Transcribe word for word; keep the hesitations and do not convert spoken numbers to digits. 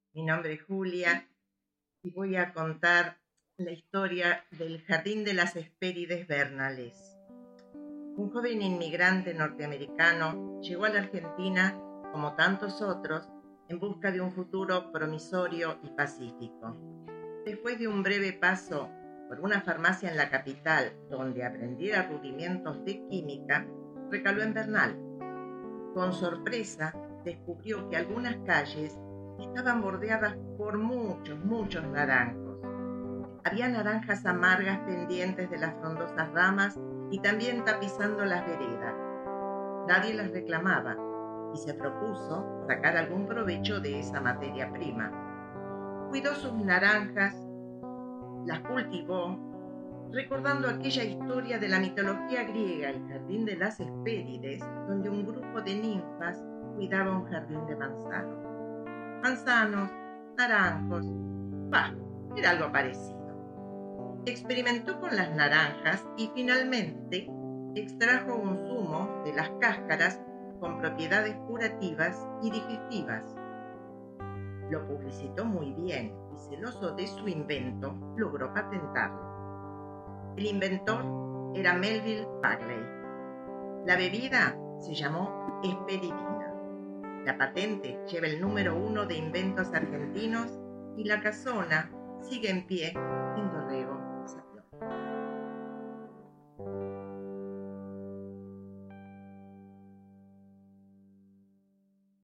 Mi nombre es Julia y voy a contar la historia del Jardín de las Hespérides Bernales. Un joven inmigrante norteamericano llegó a la Argentina, como tantos otros, en busca de un futuro promisorio y pacífico. Después de un breve paso por una farmacia en la capital, donde aprendiera rudimentos de química, recaló en Bernal. Con sorpresa, descubrió que algunas calles estaban bordeadas por muchos, muchos naranjos. Había naranjas amargas pendientes de las frondosas ramas y también tapizando las veredas. Nadie las reclamaba y se propuso sacar algún provecho de esa materia prima. Cuidó sus naranjas, las cultivó, recordando aquella historia de la mitología griega, el jardín de las Hespérides, donde un grupo de ninfas cuidaba un jardín de manzanos. Manzanos, naranjos, bah, era algo parecido. Experimentó con las naranjas y finalmente extrajo un zumo de las cáscaras con propiedades curativas y digestivas. Lo publicitó muy bien y, celoso de su invento, logró patentarlo. El inventor era Melville Bagley. La bebida se llamó Hesperidina. La patente lleva el número uno de inventos argentinos y la casona sigue en pie en Dorrego.